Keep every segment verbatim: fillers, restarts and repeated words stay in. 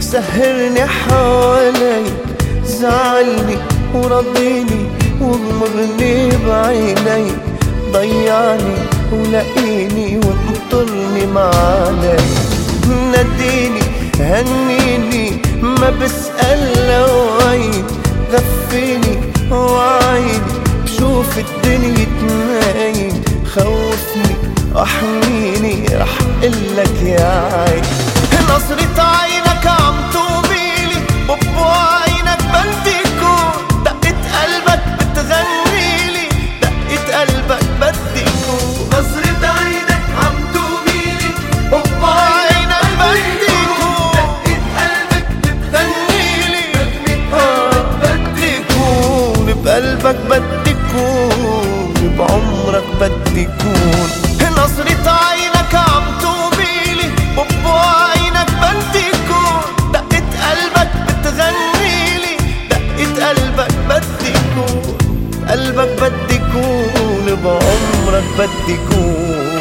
سهرني حوالي، زعلني ورضيني وغمرني بعيني، ضيعني ولقيني وانطرني معانا، ناديني هنيني ما بسأل لوين، غفيني وعيني بشوف الدنيا تنايم، خوفني احميني رح قلك يا عين، نظرة عينك عم توميلي وبوعينك بدي كون، دقة قلبك بتغنيلي، دقة قلبك بدي كون، نظرة عينك عم توميلي وبوعينك بدي كون، دقة قلبك بتغنيلي، بدي كون بقلبك بدي كون، بعمرك بدي كون، نظرة عينك عم توميلي وبوعينك بدي كون، دقة قلبك بتغنيلي، دقة قلبك بدي كون، قلبك بدي كون، بعمرك بدي كون.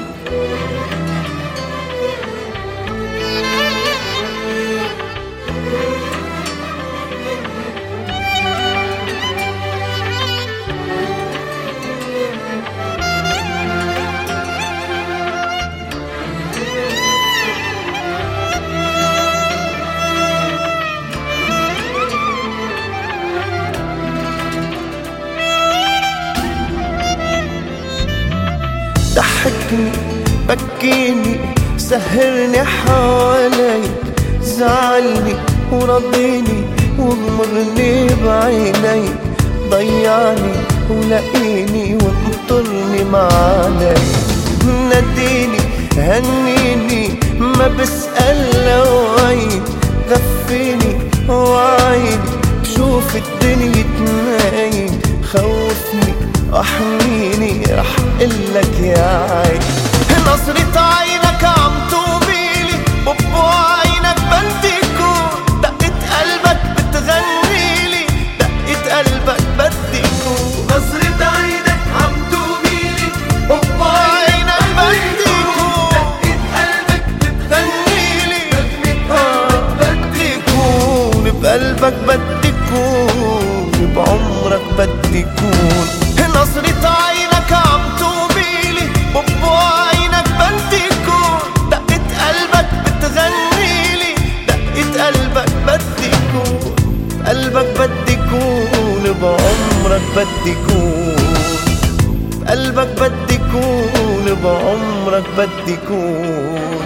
ضحكني بكيني سهرني حوالي، زعلني ورضيني وغمرني بعيني، ضيعني ولقيني وانطرني معانا، ناديني هنيني ما بسأل لوين، غفيني وعيني بشوف الدنيا تنايم، خوفني احميني رح قلك يا عين، نظرة عينك عم توميلي وبوعينك بدي كون، دقة قلبك بتغنيلي، دقة قلبك بدي كون، نظرة عينك عم توميلي وبوعينك بدي كون، دقة قلبك بتغنيلي، بدي كون بقلبك بدي كون، بعمرك بدي كون، نظرة عينك عم توميلي وبوعينك بدي كون، دقة قلبك بتغنيلي، دقة قلبك بدي كون، قلبك بدي كون، بعمرك بدي كون، قلبك بدي كون، بعمرك بدي كون.